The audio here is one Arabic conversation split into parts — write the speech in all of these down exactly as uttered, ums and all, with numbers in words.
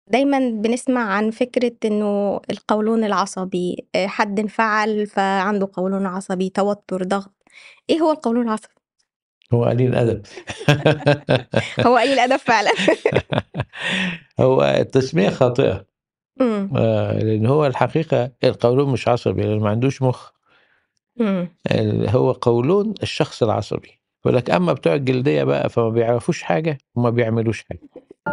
دايمًا بنسمع عن فكرة إنه القولون العصبي، آآ حد انفعل فعنده قولون عصبي، توتر، ضغط. إيه هو القولون العصبي؟ هو قليل أدب. هو قليل أدب فعلًا. هو التسمية خاطئة. إمم، آآ لإن هو الحقيقة القولون مش عصبي لإنه ما عندوش مُخ. إمم. ال هو قولون الشخص العصبي. يقول لك أمّا بتوع الجلدية بقى فما بيعرفوش حاجة وما بيعملوش حاجة.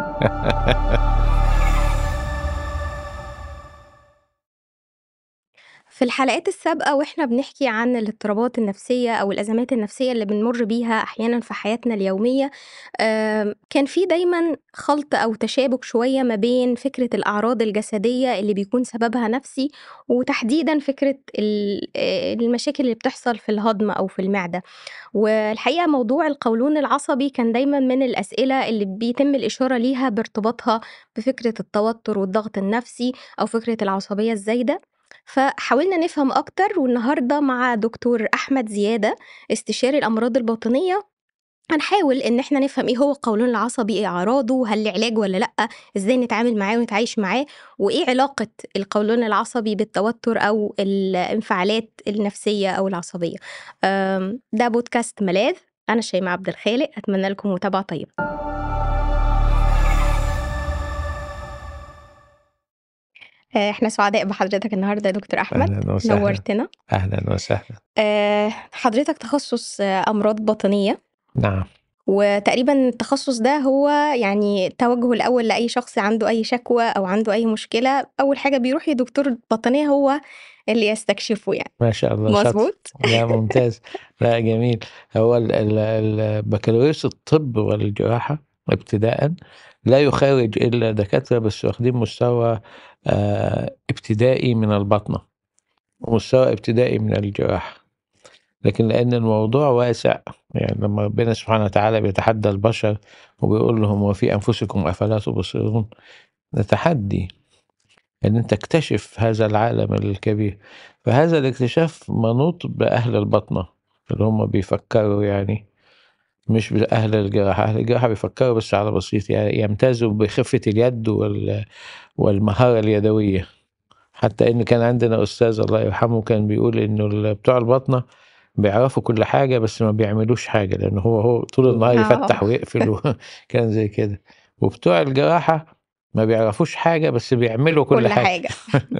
في الحلقات السابقة وإحنا بنحكي عن الاضطرابات النفسية أو الأزمات النفسية اللي بنمُر بيها أحيانًا في حياتنا اليومية، آمم كان في دايمًا خَلْط أو تشابك شوية ما بين فكرة الأعراض الجسدية اللي بيكون سببها نفسي، وتحديدًا فكرة ال آآ المشاكل اللي بتحصل في الهضم أو في المعدة. والحقيقة موضوع القولون العصبي كان دايمًا من الأسئلة اللي بيتم الإشارة ليها بارتباطها بفكرة التوتر والضغط النفسي أو فكرة العصبية الزايدة، فحاولنا نفهم أكتر والنهارده مع دكتور أحمد زيادة استشاري الأمراض الباطنية، هنحاول إن إحنا نفهم إيه هو القولون العصبي، إيه أعراضه، هل ليه علاج والّا لأ، إزاي نتعامل معاه ونتعايش معاه، وإيه علاقة القولون العصبي بالتوتر أو الانفعالات النفسية أو العصبية. آمم، ده بودكاست ملاذ، أنا شيماء عبد الخالق، أتمنى لكم متابعة طيبة. آآ، إحنا سعداء بحضرتك النهارده يا دكتور أحمد، أهلًا وسهلًا، نورتنا. أهلًا وسهلًا. آآ، حضرتك تخصُّص آه، أمراض باطنية، نعم. وتقريبًا التخصُّص ده هو يعني التوجُّه الأول لأي شخص عنده أي شكوى أو عنده أي مشكلة، أول حاجة بيروح لدكتور الباطنية هو اللي يستكشفه يعني، ما شاء الله شاطرة. مضبوط؟ لا ممتاز. لأ جميل. هو ال ال ال بكالوريوس الطب والجراحة ابتداءً لا يخرّج إلا دكاترة بس واخدين مستوى آآ ابتدائي من الباطنة، ومستوى ابتدائي من الجراحة. لكن لأن الموضوع واسع، يعني لمّا ربنا سبحانه وتعالى بيتحدى البشر وبيقول لهم: "وفي أنفسكم أفلا تبصرون؟" ده تحدي. إن أنت تكتشف هذا العالم الكبير. فهذا الاكتشاف منوط بأهل الباطنة، اللي هم بيفكّروا يعني، مش بأهل الجراحة. أهل الجراحة بيفكّروا بس على بسيط، يعني يمتازوا بخفة اليد وال والمهارة اليدوية. حتى إن كان عندنا أستاذ الله يرحمه كان بيقول إنه ال بتوع الباطنة بيعرفوا كل حاجة بس ما بيعملوش حاجة، لأن هو هو طول النهار آه، يفتح ويقفل و كان زي كده. وبتوع الجراحة ما بيعرفوش حاجة بس بيعملوا كل كل حاجة. حاجة.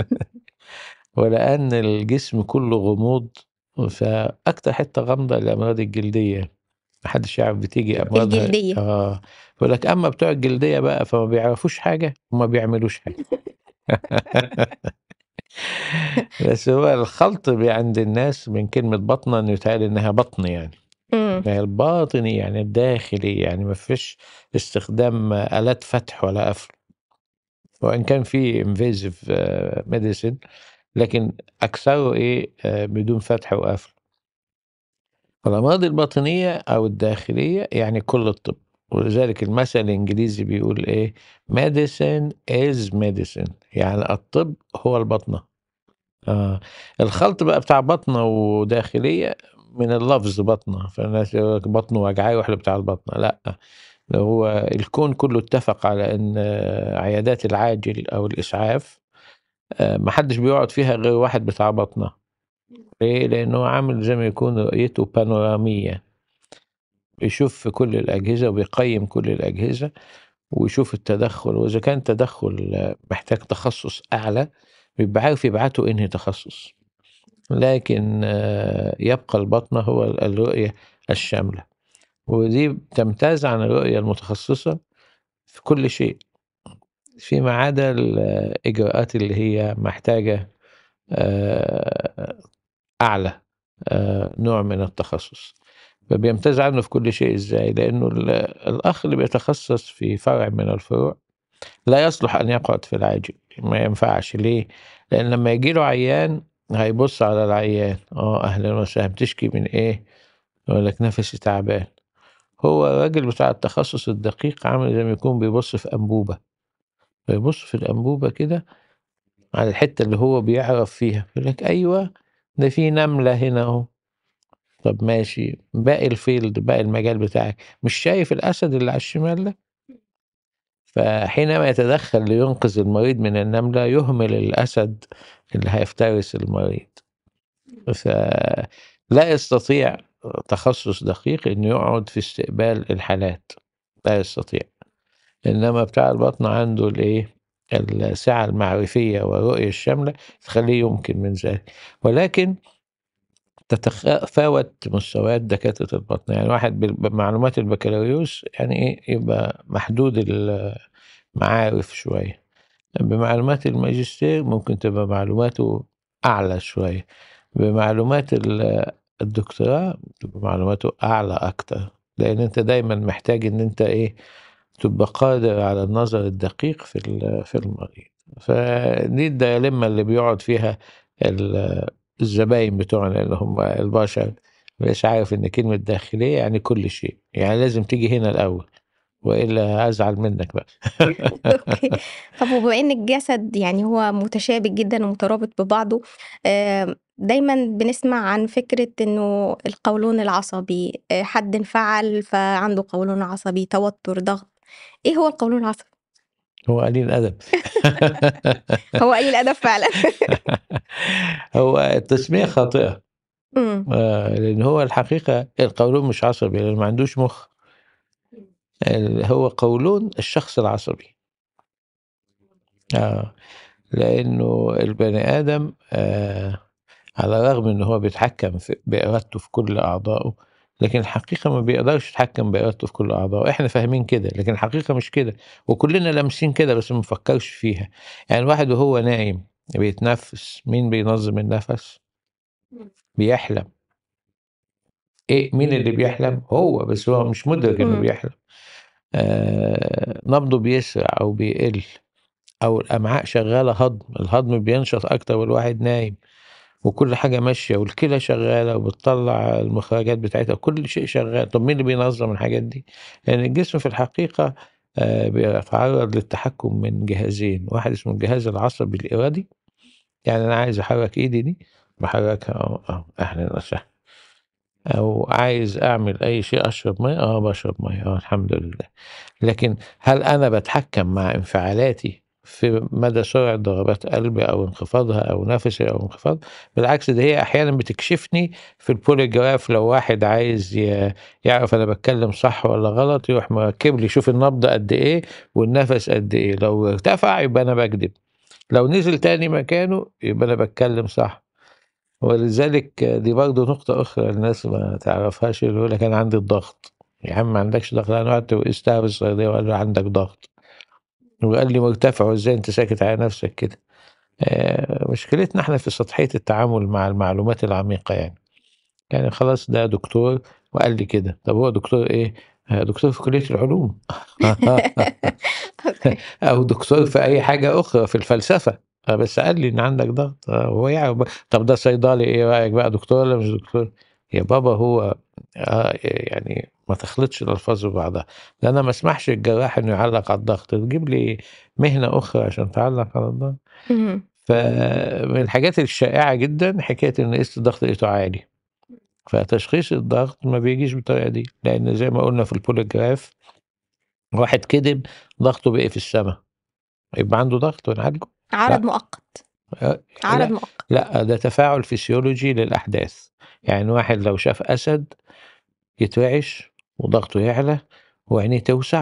ولأن الجسم كله غموض، فأكتر حتة غامضة الأمراض الجلدية، ما حدش يعرف بتيجي أمراضها. الجلدية. آه. يقول لك أما بتوع الجلدية بقى فما بيعرفوش حاجة وما بيعملوش حاجة. بس هو الخلط بي عند الناس من كلمة بطنة إنه يتهيأ إنها بطن يعني. إمم، ما هي الباطني يعني الداخلي، يعني ما فيش استخدام آلات فتح ولا قفل، وإن كان في invasive medicine لكن أكثره إيه آآ بدون فتح وقفل. الأمراض الباطنية أو الداخلية يعني كل الطب، ولذلك المثل الإنجليزي بيقول إيه: medicine is medicine، يعني الطب هو الباطنة. آه. الخلط بقى بتاع باطنة وداخلية من اللفظ باطنة، فالناس يقول لك بطنه وجعاه يروح لبتاع الباطنة، لأ. ده هو الكون كله اتفق على إن آه، عيادات العاجل أو الإسعاف آآ ما حدش بيقعد فيها غير واحد بتاع باطنة. ليه؟ لأنه عامل زي ما يكون رؤيته بانورامية، بيشوف في كل الأجهزة وبيقيّم كل الأجهزة ويشوف التدخُّل، وإذا كان تدخُّل آه، محتاج تخصُّص أعلى بيبقى عارف يبعته أنهي تخصُّص. لكن آه، يبقى الباطنة هو ال الرؤية الشاملة، ودي تمتاز عن الرؤية المتخصصة في كل شيء، فيما عدا الإجراءات اللي هي محتاجة آآ أعلى آآ نوع من التخصُّص. فبيمتاز عنه في كل شيء إزاي؟ لإنه ال الأخ اللي بيتخصص في فرع من الفروع لا يصلح أن يقعد في العاجل، ما ينفعش. ليه؟ لإن لمّا ييجي له عيان هيبُص على العيان، آه أهلًا وسهلًا، بتشكي من إيه؟ يقول لك نَفَسي تعبان. هو الراجل بتاع التخصُّص الدقيق عامل زي ما يكون بيبُص في أنبوبة، فيبُص في الأنبوبة كده على الحتّة اللي هو بيعرف فيها، يقول لك أيوه ده في نملة هنا أهو. طب ماشي، باقي الfield باقي المجال بتاعك، مش شايف الأسد اللي على الشمال ده؟ فحينما يتدخل لينقذ المريض من النملة يهمل الأسد اللي هيفترس المريض. فلا يستطيع تخصص دقيق إنه يقعد في استقبال الحالات، لا يستطيع. إنما بتاع البطن عنده الإيه، السعة المعرفية والرؤية الشاملة تخليه يمكن من ذلك. ولكن تتفاوت مستويات دكاترة البطن، يعني واحد بال- بمعلومات البكالوريوس يعني إيه يبقى محدود المعارف شوية، بمعلومات الماجستير ممكن تبقى معلوماته أعلى شوية، بمعلومات ال- الدكتوراه تبقى معلوماته أعلى أكتر، لأن أنت دايما محتاج إن أنت إيه تبقى قادر على النظر الدقيق في ال- في المريض. فدي الديلمة اللي بيقعد فيها ال- الزباين بتوعنا اللي هم البشر، مش عارف إن كلمة داخلية يعني كل شيء، يعني لازم تيجي هنا الأول وإلا أزعل منك بقى. أوكي. طب وبما إن الجسد يعني هو متشابك جدًا ومترابط ببعضه، آمم، دايمًا بنسمع عن فكرة إنه القولون العصبي، آآ، حد انفعل فعنده قولون عصبي، توتر، ضغط. إيه هو القولون العصبي؟ هو قليل أدب. هو قليل أدب فعلًا. هو التسمية خاطئة. إمم. آه، لأن هو الحقيقة القولون مش عصبي لأنه ما عندوش مخ. ال- هو قولون الشخص العصبي. آه. لأنه البني آدم آه على الرغم إن هو بيتحكم في بإرادته في كل أعضائه، لكن الحقيقة ما بيقدرش يتحكم بإرادته في كل أعضائه. إحنا فاهمين كده لكن الحقيقة مش كده، وكلنا لامسين كده بس ما بنفكرش فيها. يعني الواحد وهو نايم بيتنفس، مين بينظم النفس؟ بيحلم. إيه مين اللي بيحلم؟ هو، بس هو مش مدرك إنه إمم. بيحلم. آه نبضه بيسرع أو بيقل، أو الأمعاء شغالة هضم، الهضم بينشط أكتر والواحد نايم، وكل حاجة ماشية والكلى شغالة وبتطلع المخرجات بتاعتها، كل شيء شغال. طب مين اللي بينظم الحاجات دي؟ لأن يعني الجسم في الحقيقة آه بيتعرض للتحكم من جهازين، واحد اسمه الجهاز العصبي الإرادي، يعني أنا عايز أحرك إيدي دي بحركها، أه أه أهلا وسهلا، أو عايز أعمل أي شيء أشرب مية أه بشرب مية أه الحمد لله. لكن هل أنا باتحكم مع انفعالاتي في مدى سرعة ضربات قلبي أو انخفاضها أو نفسي أو انخفاض؟ بالعكس، ده هي أحيانا بتكشفني في البوليجراف. لو واحد عايز ي- يعرف أنا بتكلم صح ولا غلط يروح مركب لي يشوف النبض قد إيه والنفس قد إيه، لو ارتفع يبقى أنا بكذب، لو نزل تاني مكانه يبقى أنا بتكلم صح. ولذلك دي برضه نقطة أخرى الناس ما تعرفهاش، اللي يقول لك أنا عندي الضغط. يا عم ما عندكش ضغط، أنا رحت وقستها في الصيدلية وقال له عندك ضغط، وقال لي مرتفع وإزاي أنت ساكت على نفسك كده. آه، مشكلتنا إحنا في سطحية التعامل مع المعلومات العميقة يعني. يعني خلاص ده دكتور وقال لي كده، طب هو دكتور إيه؟ آه، دكتور في كلية العلوم. أوكي. أو دكتور في أي حاجة أخرى في الفلسفة. آه، بس قال لي إن عندك ضغط. آه، هو يعرف بقى. طب ده صيدلي، إيه رأيك بقى، دكتور ولا مش دكتور؟ يا بابا هو آه يعني ما تخلطش الألفاظ ببعضها. ده أنا ما اسمحش الجراح إنه يعلق على الضغط، تجيب لي مهنة أخرى عشان تعلق على الضغط. اهم. فمن الحاجات الشائعة جدا حكاية إن قيس الضغط لقيته عالي، فتشخيص الضغط ما بيجيش بالطريقة دي، لأن زي ما قلنا في البوليجراف واحد كذب ضغطه بقي في السماء، يبقى عنده ضغط ونعالجه؟ عرض لأ. مؤقت. آآ عرض لأ، مؤقت. لأ، ده تفاعل فسيولوجي للأحداث. يعني واحد لو شاف أسد يترعش وضغطه يعلى وعينيه توسع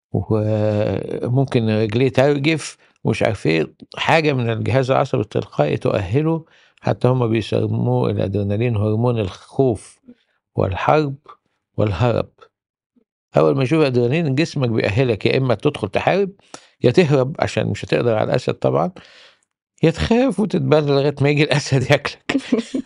وممكن رجليه ترجف ومش عارف إيه، حاجة من الجهاز العصبي التلقائي تؤهله. حتى هم بيسموه الأدرينالين هرمون الخوف والحرب والهرب. أول ما يشوف أدرينالين جسمك بيأهلك يا إما تدخل تحارب، يا تهرب عشان مش هتقدر على الأسد طبعًا، يا تخاف وتتبلى لغاية ما ييجي الأسد ياكلك.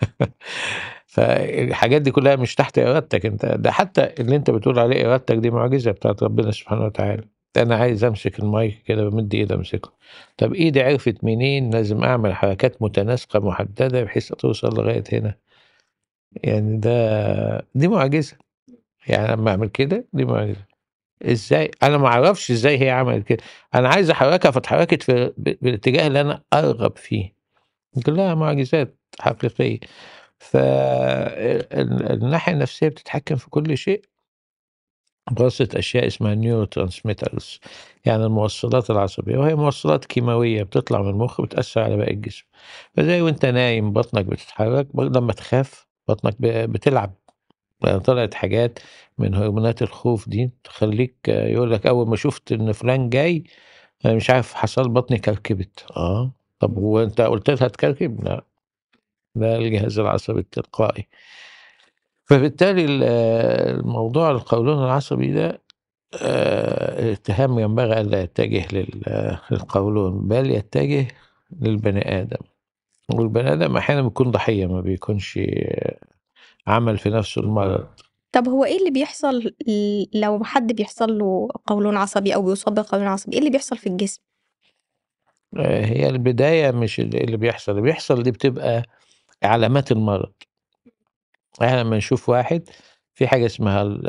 فالحاجات دي كلها مش تحت إرادتك أنت، ده حتى اللي أنت بتقول عليه إرادتك دي معجزة بتاعة ربنا سبحانه وتعالى. أنا عايز أمسك المايك كده بامد إيدي أمسكه، طب إيدي عرفت منين لازم أعمل حركات متناسقة محددة بحيث توصل لغاية هنا؟ يعني ده دي معجزة، يعني لمّا أعمل كده دي معجزة. إزاي؟ أنا ما أعرفش إزاي هي عملت كده، أنا عايز أحركها فاتحركت في ب بالاتجاه اللي أنا أرغب فيه. كلها معجزات حقيقية. ف ال الناحية النفسية بتتحكم في كل شيء، بواسطة أشياء اسمها neurotransmitters، يعني الموصلات العصبية، وهي موصلات كيماوية بتطلع من المخ بتأثر على باقي الجسم. فزي وأنت نايم بطنك بتتحرك، برضه لما تخاف بطنك ب- بتلعب. يعني طلعت حاجات من هرمونات الخوف دي تخليك يقول لك أول ما شفت إن فلان جاي، أنا مش عارف حصل بطني كركبت. اه طب هو أنت قلت لها تكركب؟ لا، ده الجهاز العصبي التلقائي. فبالتالي ال- الموضوع القولون العصبي ده آآ اتهام ينبغي ألا يتجه لل للقولون، بل يتجه للبني آدم، والبني آدم أحيانًا بيكون ضحية، ما بيكونش عمل في نفسه المرض. طب هو إيه اللي بيحصل ل لو حد بيحصل له قولون عصبي أو بيصاب بقولون عصبي، إيه اللي بيحصل في الجسم؟ آآ هي البداية مش ال اللي بيحصل، اللي بيحصل دي بتبقى علامات المرض. إحنا لمّا نشوف واحد في حاجة اسمها ال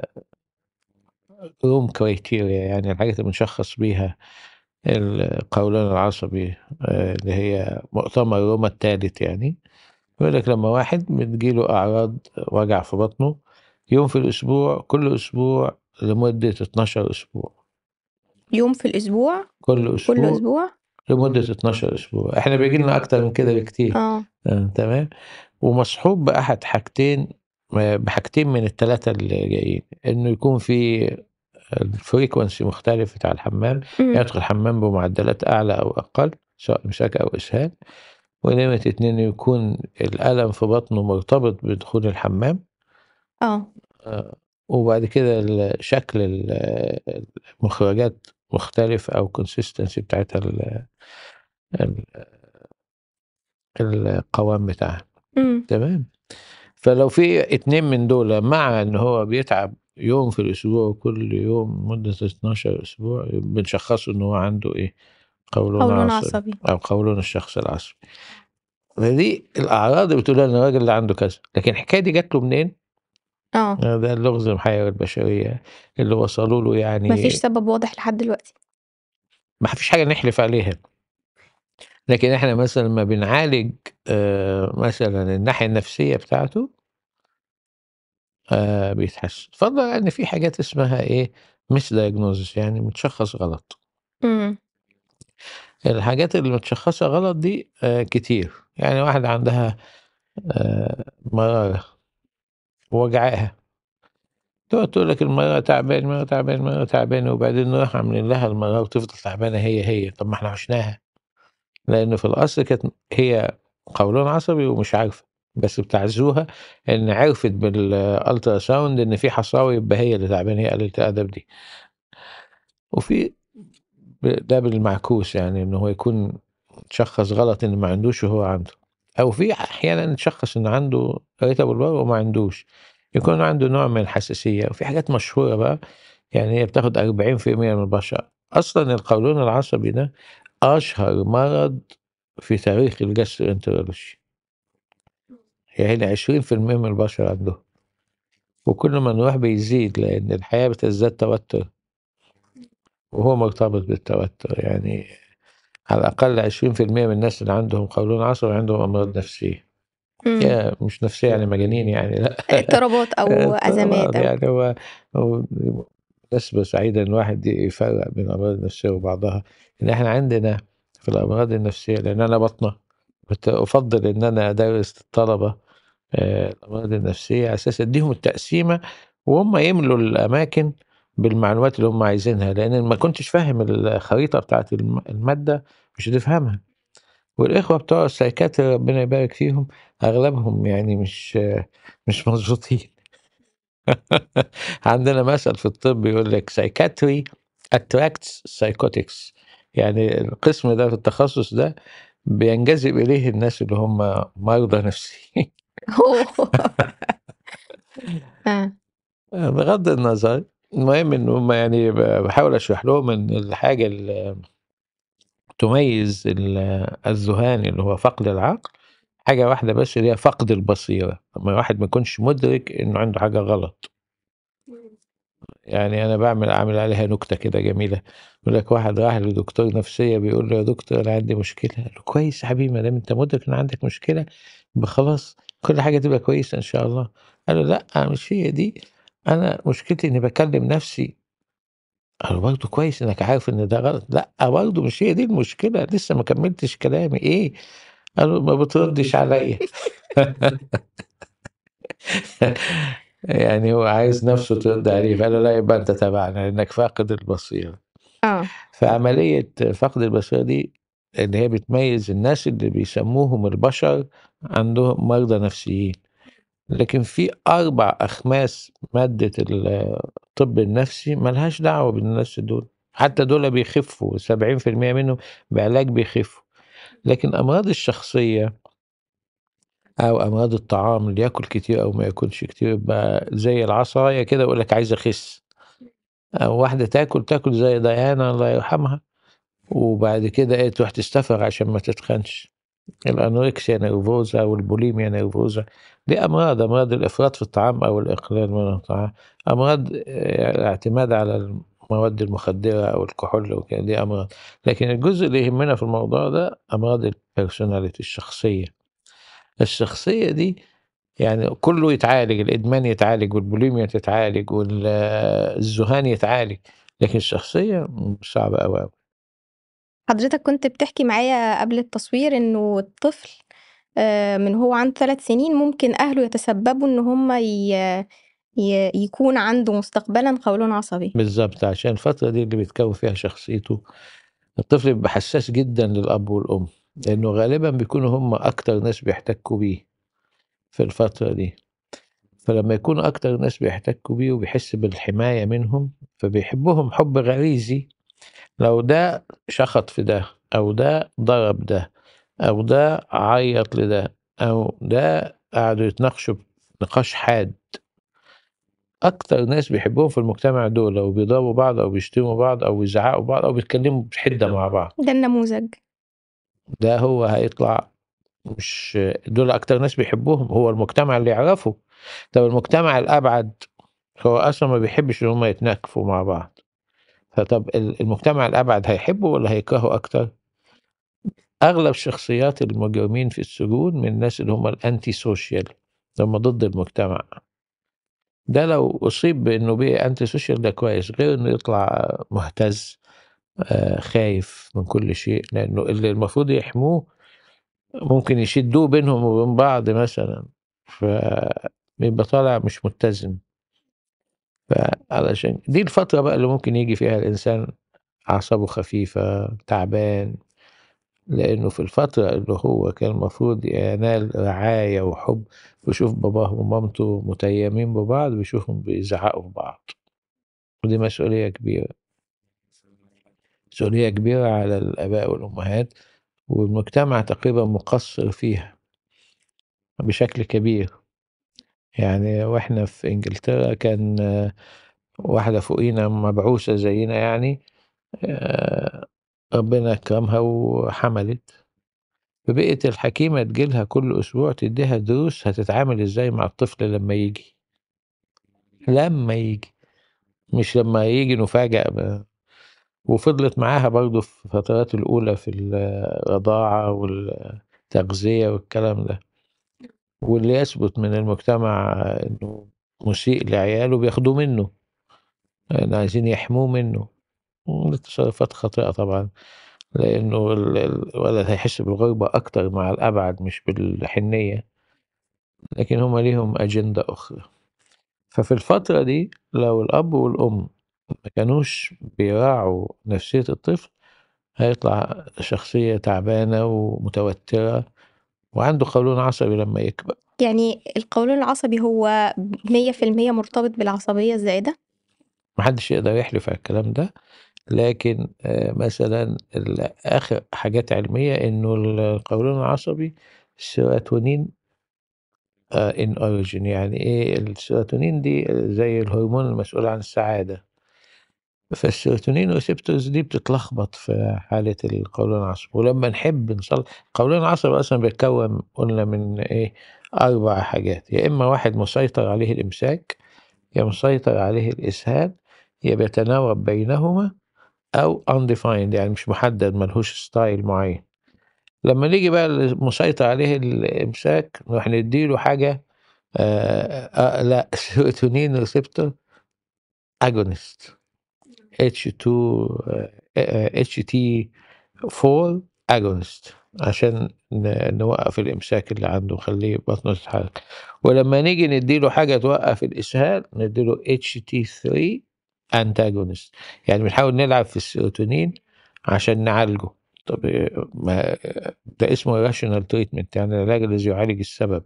room criteria، يعني الحاجات اللي بنشخّص بيها القولون العصبي، آآ اللي هي مؤتمر روما التالت يعني. بيقول لك لمّا واحد بتيجي له أعراض وجع في بطنه يوم في الأسبوع، كل أسبوع لمدة اتناشر أسبوع، يوم في الأسبوع، كل كل أسبوع أسبوع؟ لمدة اتناشر أسبوع. إحنا بييجي لنا أكتر من كده بكتير. آه. آه، تمام. ومصحوب بأحد حاجتين، آآ بحاجتين من التلاتة اللي جايين، إنه يكون في الfrequency مختلف بتاع الحمام، إمم. يدخل الحمام بمعدلات أعلى أو أقل سواء إمساك أو إسهال. ونمرة اتنين يكون الألم في بطنه مرتبط بدخول الحمام. آه. آه، وبعد كده ال شكل ال المخرجات مختلف أو consistency بتاعتها ال ال القوام بتاعها. إمم. تمام. فلو في اتنين من دول مع إن هو بيتعب يوم في الأسبوع كل يوم مدة اتناشر أسبوع، بنشخّصه إن هو عنده إيه، قولون قولون عصبي عصبي. أو قولون الشخص العصبي. فدي الأعراض اللي بتقول إن الراجل ده عنده كذا، لكن الحكاية دي جات له منين؟ آه. آه، ده اللغز محير البشرية اللي وصلوا له ما فيش يعني. سبب واضح لحد دلوقتي. ما فيش حاجة نحلف عليها، لكن إحنا مثلًا لمّا بنعالج آآ مثلًا الناحية النفسية بتاعته آآ بيتحسن، فضلًا إن في حاجات اسمها إيه misdiagnosis، يعني متشخّص غلط. إمم. الحاجات اللي متشخّصة غلط دي آآ كتير، يعني واحدة عندها آآ مرارة ووجعاها، تقعد تقول لك المرارة تعبانة، المرارة تعبانة، المرارة تعبانة، وبعدين نروح عاملين لها المرارة وتفضل تعبانة هي، هي. طب ما إحنا عُشناها. لإن في الأصل كانت هي قولون عصبي ومش عارفة، بس بتعزّوها إن عرفت بالultrasound إن في حصاوي، يبقى هي اللي تعبانة، هي قليلة الأدب دي. وفي ب ده بالمعكوس، يعني إن هو يكون اتشخّص غلط إن ما عندوش وهو عنده، أو في أحيانًا اتشخّص إن عنده irritable bowel وما عندوش، يكون عنده نوع من الحساسية. وفي حاجات مشهورة بقى، يعني هي بتاخد أربعين في المية من البشر. أصلًا القولون العصبي ده أشهر مرض في تاريخ الgastroenterology، يعني عشرين في المية من البشر عندهم، وكل ما نروح بيزيد لأن الحياة بتزداد توتر، وهو مرتبط بالتوتر. يعني على الأقل عشرين في المية من الناس اللي عندهم قولون عصبي عندهم أمراض نفسية. إمم. يا مش نفسية يعني مجانين يعني، لأ. اضطرابات أو أزمات اضطرابات، أو يعني هو هو نسبة سعيدة إن الواحد يفرّق بين الأمراض النفسية وبعضها. إن إحنا عندنا في الأمراض النفسية، لأن أنا باطنة، كنت أفضّل إن أنا أدرس الطلبة آآ الأمراض النفسية على أساس أدّيهم التقسيمة، وهُم يملوا الأماكن بالمعلومات اللي هُم عايزينها، لإن ما كنتش فاهم الخريطة بتاعة الم المادة مش هتفهمها. والإخوة بتوع السايكاتري ربنا يبارك فيهم، أغلبهم يعني مش مش مضبوطين. عندنا مثل في الطب يقول لك psychiatry attracts psychotics، يعني القسم ده في التخصص ده بينجذب إليه الناس اللي هم مرضى نفسيين. أوه! آه. بغض النظر، المهم إن هم يعني ب باحاول أشرح لهم إن الحاجة ال تميز ال الذهان اللي هو فقد العقل حاجة واحدة بس، اللي هي فقد البصيرة، أمّا الواحد ما يكونش مدرك إنه عنده حاجة غلط. يعني أنا باعمل عامل عليها نكتة كده جميلة، يقول لك واحد راح لدكتور نفسية بيقول له: "يا دكتور أنا عندي مشكلة." قال له: "كويس يا حبيبي، ما دام أنت مدرك إن عندك مشكلة يبقى خلاص كل حاجة تبقى كويسة إن شاء الله." قال له: "لأ، مش هي دي." أنا مشكلتي إني باكلّم نَفْسي، أنا برضه كويس إنّك عارف إن ده غلط، لأ برضه مش هي دي المشكلة، لسه ما كمّلتش كلامي، إيه؟ قالوا ما بتردّش عليّا. يعني هو عايز نَفْسه ترد عليه، فقال له: "لأ يبقى أنت تبعنا لإنّك فاقد البصيرة." آه. فعملية فقد البصيرة دي اللي هي بتميّز الناس اللي بيسمّوهم البشر عندهم مرضى نفسيين، لكن في أربع أخماس مادة ال الطب النفسي ما لهاش دعوة بالناس دول، حتى دول بيخفّوا سبعين في المية منهم بعلاج بيخفّوا، لكن أمراض الشخصية أو أمراض الطعام اللي ياكل كتير أو ما ياكلش كتير يبقى زي العصاية كده يقول لك عايز أخس، أو واحدة تاكل، تاكل زي ديانا الله يرحمها وبعد كده إيه تروح تستفرغ عشان ما تتخنش. الأنوركسيا نيرفوزا والبوليميا نيرفوزا دي أمراض، أمراض الإفراط في الطعام أو الإقلال من الطعام، أمراض آآ الاعتماد على المواد المخدرة أو الكحول وكده دي أمراض، لكن الجزء اللي يهمنا في الموضوع ده أمراض الpersonality الشخصية، الشخصية دي يعني كلّه يتعالج، الإدمان يتعالج والبوليميا تتعالج وال الذهان يتعالج، لكن الشخصية م صعبة أوي، أوي. حضرتك كنت بتحكي معايا قبل التصوير إنه الطفل آآ من وهو عنده ثلاث سنين ممكن أهله يتسببوا إن هم ي ي يكون عنده مستقبلًا قولون عصبي. بالضبط، عشان الفترة دي اللي بيتكوّن فيها شخصيته. الطفل بيبقى حساس جدًا للأب والأم، لإنه غالبًا بيكونوا هم أكتر ناس بيحتكّوا بيه في الفترة دي، فلمّا يكونوا أكتر ناس بيحتكّوا بيه وبيحس بالحماية منهم، فبيحبهم حُب غريزي، لو ده شخط في ده، أو ده ضرب ده، أو ده عيّط لده، أو ده قعدوا يتناقشوا نقاش حاد، أكتر ناس بيحبوهم في المجتمع دول، أو بيضربوا بعض أو بيشتموا بعض أو بيزعّقوا بعض أو بيتكلموا بحِدة مع بعض، ده النموذج. ده هو هيطلع مش دول أكتر ناس بيحبوهم، هو المجتمع اللي يعرفه، طب المجتمع الأبعد هو أصلًا ما بيحبش إن هم يتناكفوا مع بعض، فطب ال المجتمع الأبعد هيحبه والّا هيكرهه أكتر؟ أغلب شخصيات المجرمين في السجون من الناس اللي هم الanti social اللي هم ضد المجتمع، ده لو أصيب بإنه بقي anti social ده كويس، غير إنه يطلع مهتز آآ، خايف من كل شيء، لإنه اللي المفروض يحموه ممكن يشدّوه بينهم وبين بعض مثلًا، فبيبقى طالع مش متّزن، فعلشان دي الفترة بقى اللي ممكن ييجي فيها الإنسان أعصابه خفيفة، تعبان، لإنه في الفترة اللي هو كان المفروض ينال رعاية وحُب ويشوف باباه ومامته متيّمين ببعض، بيشوفهم بيزعّقوا في بعض، ودي مسؤولية كبيرة، مسؤولية كبيرة على الآباء والأمهات، والمجتمع تقريبًا مُقصّر فيها بشكل كبير. يعني وإحنا في إنجلترا كان واحدة فوقينا مبعوثة زينا يعني آآ، ربنا أكرمها وحملت، فبقت الحكيمة تيجي لها كل أسبوع تدّيها دروس هتتعامل إزاي مع الطفل لمّا ييجي، لمّا ييجي، مش لمّا ييجي نفاجأ ب وفضلت معاها برضه في الفترات الأولى في الرضاعة والتغذية والكلام ده، واللي يثبت من المجتمع إنه مسيء لعياله بياخدوه منه. لإن عايزين يحموه منه، ودي تصرفات خاطئة طبعًا، لإنه ال ال الولد هيحس بالغربة أكتر مع الأبعد مش بالحنية، لكن هُم ليهم أجندة أخرى. ففي الفترة دي لو الأب والأم ما كانوش بيراعوا نفسية الطفل، هيطلع شخصية تعبانة ومتوترة وعنده قولون عصبي لمّا يكبر. يعني القولون العصبي هو مية في المية مرتبط بالعصبية الزائدة؟ ما حدش يقدر يحلف على الكلام ده. لكن آآ مثلًا ال آخر حاجات علمية إنه القولون العصبي السيروتونين آآ in origin يعني إيه السيروتونين دي زي الهرمون المسؤول عن السعادة، فالسيروتونين receptors دي بتتلخبط في حالة القولون العصبي، ولمّا نحب نصل القولون العصبي أصلًا بيتكوّن قُلنا من إيه أربع حاجات، يا إما واحد مسيطر عليه الإمساك، يا مسيطر عليه الإسهال، يا بيتناوب بينهما أو undefined يعني مش محدد ما لهوش style معين، لمّا نيجي بقى اللي مسيطر عليه الإمساك نروح ندّي له حاجة آآ آه لأ serotonin receptor agonist إتش تو آآ إتش تي فور agonist عشان ن نوقّف الإمساك اللي عنده ونخلّيه بطنه تتحرك، ولمّا نيجي ندّي له حاجة توقّف الإسهال ندّي له إتش تي ثري antagonist يعني بنحاول نلعب في السيروتونين عشان نعالجه. طب آآ ما ده اسمه rational treatment يعني العلاج الذي يعالج السبب.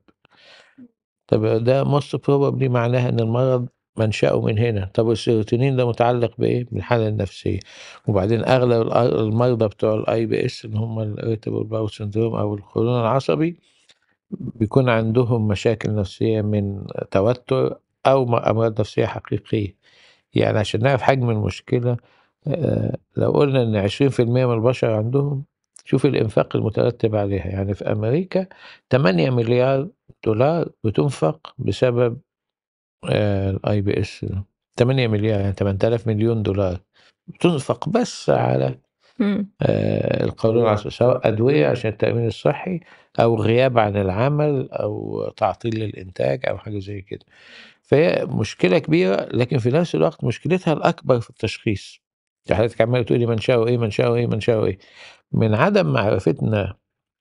طب ده most probably معناها إن المرض منشأه من هنا. طب والسيروتونين ده متعلق بإيه؟ بالحالة النفسية. وبعدين أغلب الأ المرضى بتوع الآي بي إس اللي هم الirritable bowel syndrome أو القولون العصبي بيكون عندهم مشاكل نفسية من توتر أو م أمراض نفسية حقيقية. يعني عشان نعرف حجم المشكلة آآ لو قُلنا إن عشرين في المية من البشر عندهم، شوف الإنفاق المترتب عليها. يعني في أمريكا تمانية مليار دولار بتُنفق بسبب آآ الآي بي إس ده. تمانية مليار يعني تمنية آلاف مليون دولار بتُنفق بس على إمم. آآ القولون العصبي، سواء أدوية عشان التأمين الصحي أو غياب عن العمل أو تعطيل للإنتاج أو حاجة زي كده. فهي مشكلة كبيرة، لكن في نفس الوقت مشكلتها الأكبر في التشخيص. أنتِ حضرتِك عمّالة تقولي منشأه إيه، منشأه إيه، منشأه إيه. من عدم معرفتنا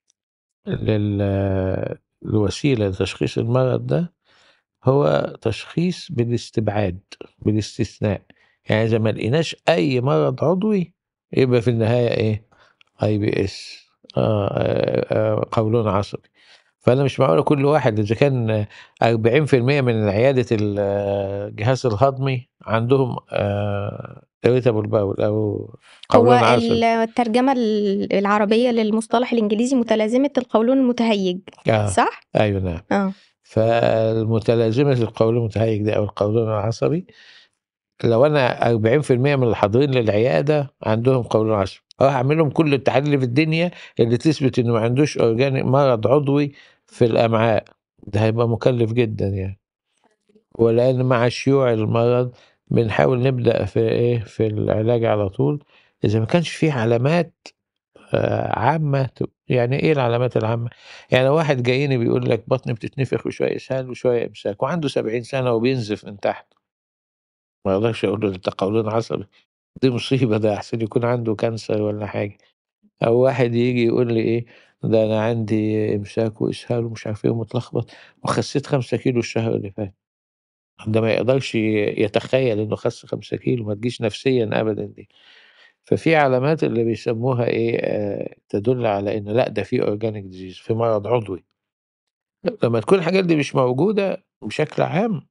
لل الوسيلة لتشخيص المرض ده، هو تشخيص بالاستبعاد، بالاستثناء. يعني إذا ما لقيناش أي مرض عضوي يبقى في النهاية إيه، آي بي إس آه آآ آآ قولون عصبي. فأنا مش معقولة كل واحد إذا كان أربعين في المية من عيادة ال الجهاز الهضمي عندهم آآ irritable bowel أو هو قولون عصبي. ال الترجمة ال العربية للمصطلح الإنجليزي متلازمة القولون المتهيج، آه، صح؟ أيوه نعم. آه. فالمتلازمة القولون المتهيج ده أو القولون العصبي، لو أنا أربعين في المية من اللي حاضرين للعيادة عندهم قولون عصبي، أروح أعمل لهم كل التحاليل اللي في الدنيا اللي تثبت إنه ما عندوش organic مرض عضوي في الأمعاء، ده هيبقى مكلف جدًا يعني. ولأن مع شيوع المرض بنحاول نبدأ في إيه، في العلاج على طول، إذا ما كانش في علامات آآ عامة ت يعني إيه العلامات العامة؟ يعني لو واحد جايني بيقول لك بطني بتتنفخ وشوية إسهال وشوية إمساك وعنده سبعين سنة وبينزف من تحت، ما اقدرش أقول له ده أنت قولون عصبي، دي مصيبة، ده أحسن يكون عنده كانسر والّا حاجة. أو واحد ييجي يقول لي إيه، ده أنا عندي إمساك وإسهال ومش عارف إيه ومتلخبط وخسيت خمسة كيلو الشهر اللي فات. ده ما يقدرش ي يتخيل إنه خس خمسة كيلو، ما تجيش نفسيًا أبدًا دي. ففي علامات اللي بيسموها إيه، آآ تدل على إن لأ ده في organic disease في مرض عضوي. لمّا تكون الحاجات دي مش موجودة بشكل عام،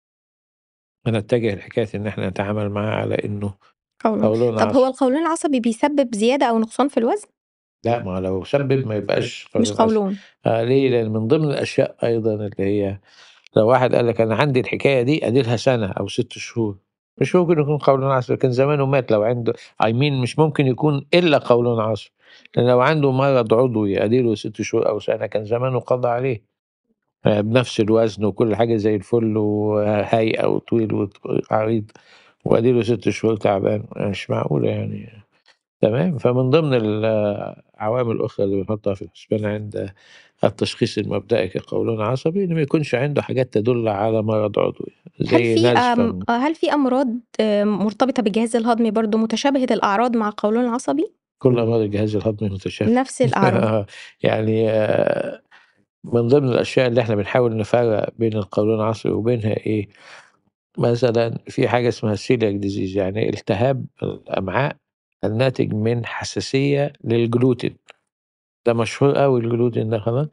بنتجه لحكاية إن إحنا نتعامل معاه على إنه قولون. قولون طب هو عصبي. القولون العصبي بيسبب زيادة أو نقصان في الوزن؟ لأ ما هو لو سبِّب ما يبقاش مش قولون عصبي. قولون. آه ليه؟ لأن من ضمن الأشياء أيضًا اللي هي لو واحد قال لك أنا عندي الحكاية دي أدي لها سنة أو ست شهور، مش ممكن يكون قولون عصبي، كان زمانه مات لو عنده I mean مش ممكن يكون إلا قولون عصبي، لأن لو عنده مرض عضوي أدي له ست شهور أو سنة كان زمانه قضى عليه. آآ بنفس الوزن وكل حاجة زي الفل وهيئة وطويل وط عريض وأدي له ست شهور تعبان، مش معقولة يعني. تمام، فمن ضمن العوامل الأخرى اللي بنحطها في الحسبان عند التشخيص المبدئي كقولون عصبي، إن ما يكونش عنده حاجات تدل على مرض عضوي، هل زي في نزفة. آمم، آه، هل في أمراض آآ مرتبطة بالجهاز الهضمي برضه متشابهة الأعراض مع القولون العصبي؟ كل أمراض الجهاز الهضمي متشابهة. نفس الأعراض. آه، يعني آآ من ضمن الأشياء اللي إحنا بنحاول نفرّق بين القولون العصبي وبينها إيه، مثلًا في حاجة اسمها celiac disease يعني التهاب الأمعاء الناتج من حساسية للجلوتين، ده مشهور أوي الجلوتين ده خلاص.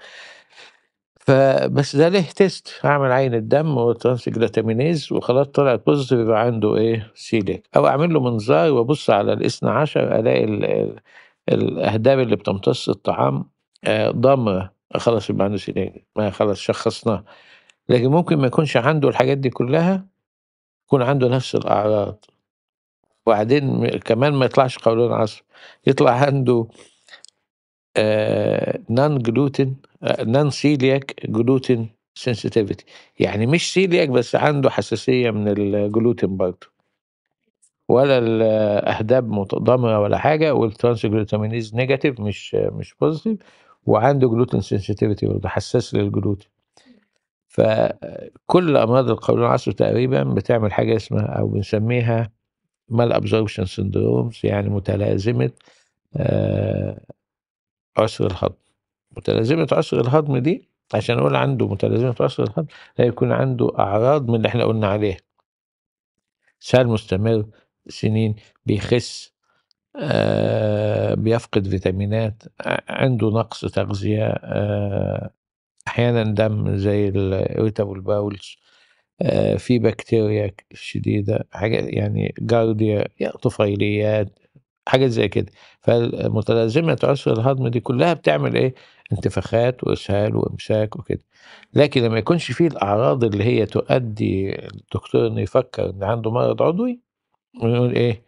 فبس ده ليه test أعمل عينة دم وtransglutaminase وخلاص طلعت positive يبقى عنده إيه celiac أو أعمل له منظار وأبُص على الاثني عشر ألاقي ال ال الأهداب اللي بتمتص الطعام آآ ضامة، خلاص يبقى عنده celiac ما خلاص شخّصناه. لكن ممكن ما يكونش عنده الحاجات دي كلّها، يكون عنده نفس الأعراض، وبعدين م كمان ما يطلعش قولون عصبي، يطلع عنده آآ non gluten آآ non celiac gluten sensitivity يعني مش celiac بس عنده حساسية من الجلوتين برضه، ولا الأهداب متضامرة ولا حاجة والtransglutaminase negative مش مش positive وعنده gluten sensitivity برضه حساس للجلوتين. فكل أمراض القولون العصبي تقريبًا بتعمل حاجة اسمها أو بنسميها malabsorption syndromes، يعني متلازمة آآ عسر الهضم. متلازمة عسر الهضم دي عشان أقول عنده متلازمة عسر الهضم هيكون عنده أعراض من اللي إحنا قُلنا عليها، إسهال مستمر سنين، بيخس، آآ بيفقد فيتامينات، ع عنده نقص تغذية، آآ أحيانًا دم زي الirritable bowels، آآ في بكتيريا ك شديدة، حاجة يعني جارديا، ي طفيليات، حاجات زي كده. فالمتلازمة عسر الهضم دي كلّها بتعمل إيه، انتفاخات وإسهال وإمساك وكده. لكن لمّا يكونش فيه الأعراض اللي هي تؤدي الدكتور إنه يفكّر إن عنده مرض عضوي، ونقول إيه،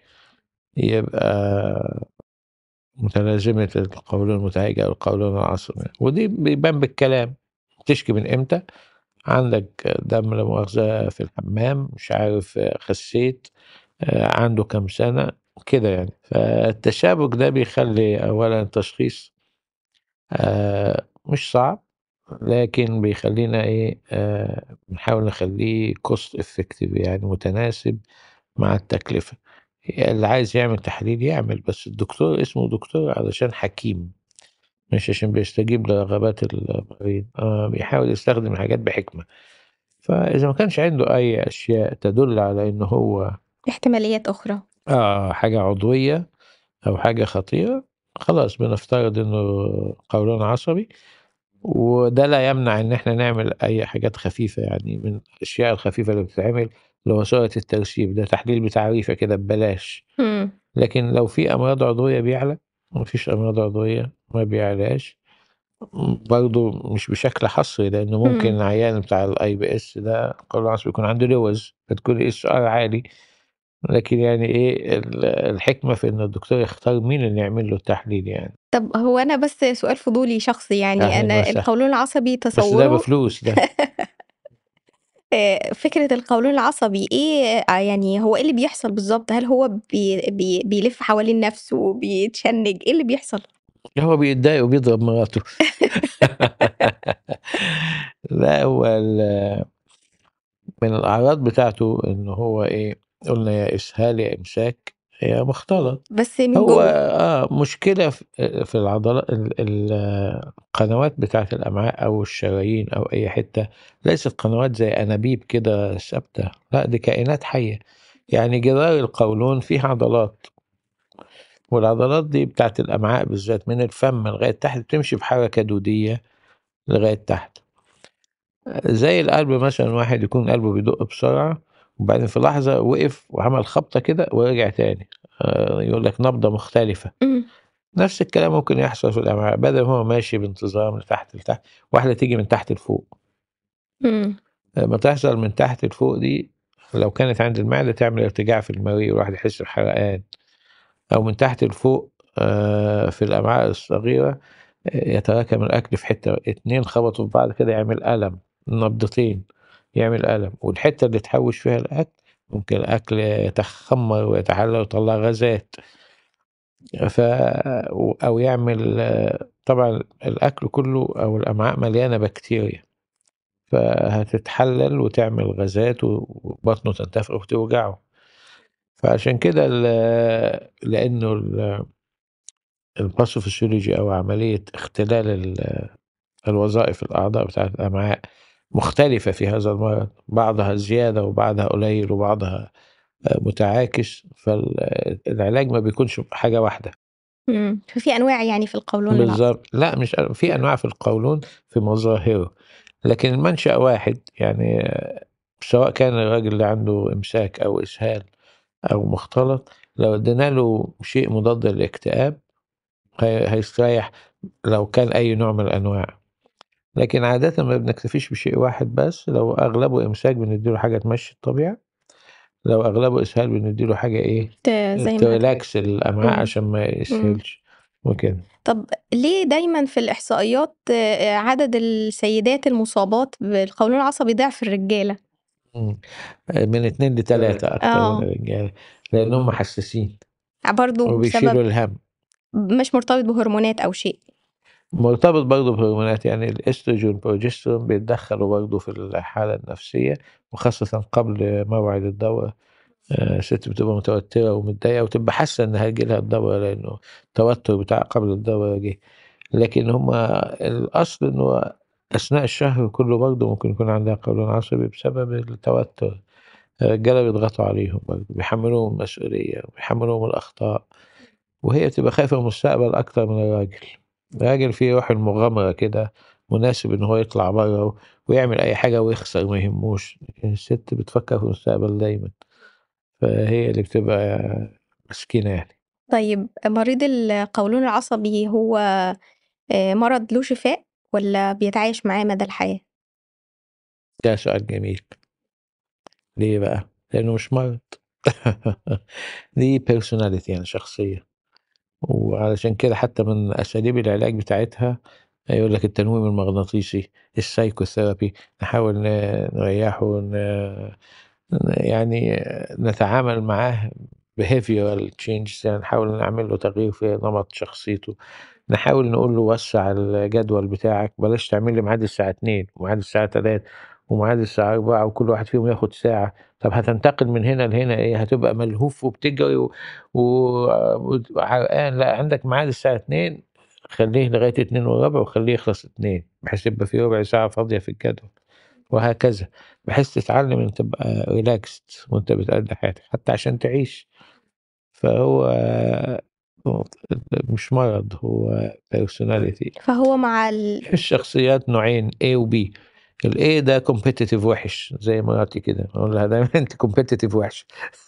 يبقى متلازمة القولون المتهيأ أو القولون العصبي، ودي بيبان بالكلام. بتشكي من إمتى؟ عندك دم لا مؤاخذة في الحمام، مش عارف خسيت، آآ عنده كام سنة، كده يعني. فالتشابك ده بيخلّي أولًا التشخيص آآ مش صعب، لكن بيخلّينا إيه، آآ بنحاول نخلّيه cost effective، يعني متناسب مع التكلفة. اللي عايز يعمل تحاليل يعمل، بس الدكتور اسمه دكتور علشان حكيم، مش عشان بيستجيب لرغبات المريض، آه، بيحاول يستخدم الحاجات بحكمة. فإذا ما كانش عنده أي أشياء تدل على إن هو احتماليات أخرى. آه حاجة عضوية أو حاجة خطيرة، خلاص بنفترض إنه قولون عصبي. وده لا يمنع إن إحنا نعمل أي حاجات خفيفة، يعني من الأشياء الخفيفة اللي بتتعمل اللي هو سرعة الترسيب، ده تحليل بتعريفة كده ببلاش. إمم. لكن لو في أمراض عضوية بيعلى، ما فيش أمراض عضوية ما بيعلاش. برضه مش بشكل حصري، لأنه ممكن إمم. العيان بتاع الآي بي إس ده قولون عصبي يكون عنده لوز، فتكون إس آر عالي. لكن يعني إيه ال الحكمة في إن الدكتور يختار مين اللي يعمل له التحليل يعني. طب هو أنا بس سؤال فضولي شخصي يعني، أهلًا أنا وسهلًا، القولون العصبي بس ده تصوُّره بفلوس ده. آآ فكرة القولون العصبي إيه آآ يعني هو إيه اللي بيحصل بالضبط؟ هل هو بي بي بيلِف حوالين نَفْسه، بيتشنِّج، إيه اللي بيحصل؟ هو بيتضايق وبيضرب مراته. لأ هو ال من الأعراض بتاعته إن هو إيه، قُلنا يا إسهال يا إمساك يا مختلط. بس من هو جوّه. آه مشكلة ف في العضلا ال ال القنوات بتاعة الأمعاء أو الشرايين أو أي حتة، ليست قنوات زي أنابيب كده ثابتة، لأ دي كائنات حية. يعني جدار القولون فيه عضلات، والعضلات دي بتاعة الأمعاء بالذات من الفم لغاية تحت بتمشي بحركة دودية لغاية تحت. زي القلب مثلًا، واحد يكون قلبه بيدق بسرعة وبعدين في لحظة وقف وعمل خبطة كده ورجع تاني، آآ يقول لك نبضة مختلفة. إمم. نفس الكلام ممكن يحصل في الأمعاء، بدل ما هو ماشي بانتظام لتحت لتحت، واحدة تيجي من تحت لفوق. إمم. لمّا تحصل من تحت لفوق دي، لو كانت عند المعدة تعمل ارتجاع في المريء والواحد يحس بحرقان، أو من تحت لفوق آآ في الأمعاء الصغيرة، آآ يتراكم الأكل في حتة اتنين خبطوا في بعض كده يعمل ألم، نبضتين يعمل ألم، والحتة اللي تحوّش فيها الأكل ممكن الأكل يتخمر ويتحلل ويطلّع غازات. ف أو يعمل طبعًا الأكل كلّه أو الأمعاء مليانة بكتيريا، فهتتحلل وتعمل غازات و وبطنه تنتفخ وتوجعه. فعشان كده ال لإنه ال الpathophysiology أو عملية اختلال ال الوظائف الأعضاء بتاعة الأمعاء مختلفة في هذا المرض، بعضها زيادة وبعضها قليل وبعضها آآ متعاكس، فال العلاج ما بيكونش بحاجة واحدة. إمم. ففي أنواع يعني في القولون العصبي. بالضبط، لأ مش أ في أنواع في القولون في مظاهره، لكن المنشأ واحد. يعني آه، سواء كان الراجل ده عنده إمساك أو إسهال أو مختلط، لو ادينا له شيء مضاد للاكتئاب هي هيستريح لو كان أي نوع من الأنواع. لكن عادةً ما بنكتفيش بشيء واحد بس، لو أغلبه إمساك بندّي له حاجة تمشّي الطبيعة، لو أغلبه إسهال بندّي له حاجة إيه، ت زي ما تريلاكس الأمعاء إمم. عشان ما إمم. يسهلش وكده. طب ليه دايمًا في الإحصائيات آآ عدد السيدات المصابات بالقولون العصبي ضِعف الرجالة؟ إمم. آآ من اتنين لتلاتة أكتر من آه. الرجالة، لإن هُم حسّاسين برضه بسبب وبيشيلوا الهَم. مش مرتبط بهرمونات أو شيء. مرتبط برضه بهرمونات، يعني الإستروجين والبروجسترون بيتدخّلوا برضه في الحالة النفسية، وخاصةً قبل موعد الدورة. آآ الست بتبقى متوترة ومتضايقة وتبقى حاسة إن هييجي لها الدورة، لإنه التوتر بتاع قبل الدورة جِه. لكن هم الأصل إنه أثناء الشهر كُلّه برضه ممكن يكون عندها قولون عصبي بسبب التوتر. الرجالة بيضغطوا عليهم برضه، بيحمّلوهم المسؤولية وبيحمّلوهم الأخطاء، وهي بتبقى خايفة من المستقبل أكتر من الراجل. الراجل فيه روح المغامرة كده، مناسب إن هو يطلع برّه و ويعمل أي حاجة ويخسر ما يهموش، لكن الست بتفكّر في المستقبل دايمًا، فهي اللي بتبقى مسكينة يعني. طيب مريض القولون العصبي هو آآ مرض له شفاء والّا بيتعايش معاه مدى الحياة؟ ده سؤال جميل. ليه بقى؟ لإنه مش مرض. دي personality يعني شخصية، وعلشان كده حتى من أساليب العلاج بتاعتها يقول لك التنويم المغناطيسي، الpsychotherapy، نحاول ن نريّحه، ن يعني نتعامل معاه behavioral changes، يعني نحاول نعمل له تغيير في نمط شخصيته. نحاول نقول له وسّع الجدول بتاعك، بلاش تعمل لي ميعاد الساعة اتنين وميعاد الساعة تلاتة وميعاد الساعة أربعة وكل واحد فيهم ياخد ساعة. طب هتنتقل من هنا لهنا إيه، هتبقى ملهوف وبتجري و و وعرقان. لأ، عندك ميعاد الساعة اتنين، خلّيه لغاية اتنين وربع وخلّيه يخلص اتنين، بحيث يبقى في ربع ساعة فاضية في الجدول، وهكذا، بحيث تتعلم إن تبقى relaxed وأنت بتأدي حياتك، حتى عشان تعيش. فهو مش مرض، هو personality. فهو مع ال الشخصيات نوعين A وB. الA ده competitive وِحِش زي مراتي كده، أقول لها دايمًا أنتِ competitive وِحشة.